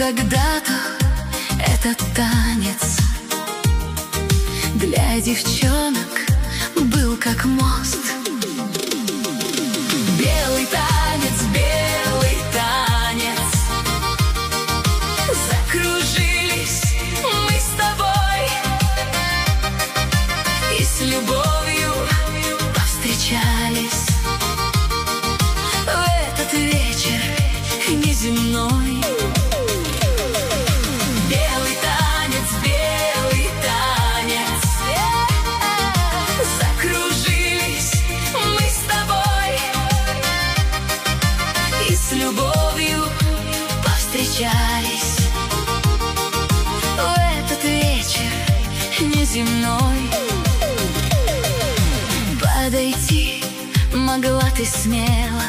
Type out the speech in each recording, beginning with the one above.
когда-то этот танец для девчонок был как мост. Белый танец, белый танец, закружились мы с тобой и с любовью повстречались в этот вечер неземной. Белый танец, закружились мы с тобой и с любовью повстречались в этот вечер неземной. Подойти могла ты смело,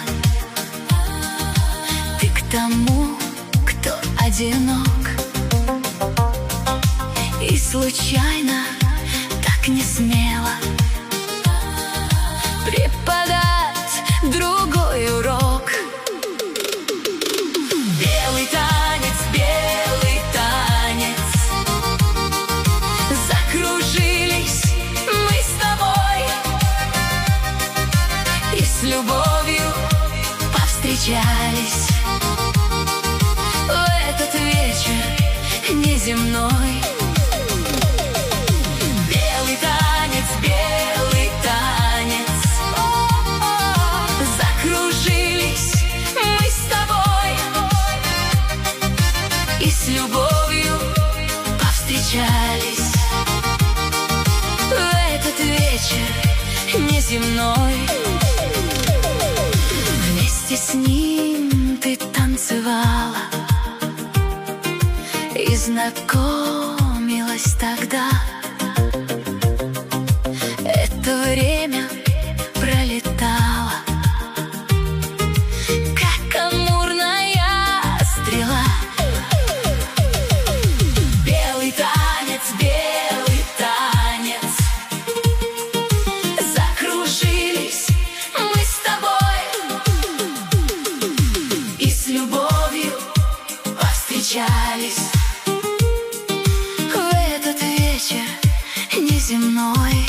ты к тому, кто одинок, и случайно так не смело преподать другой урок. Белый танец, закружились мы с тобой и с любовью повстречались в этот вечер неземной. Белый танец, закружились мы с тобой и с любовью повстречались в этот вечер неземной. Вместе с ним ты танцевала и знакомилась тогда. Это время пролетало, как амурная стрела. Белый танец, закружились мы с тобой и с любовью повстречались в этот вечер неземной.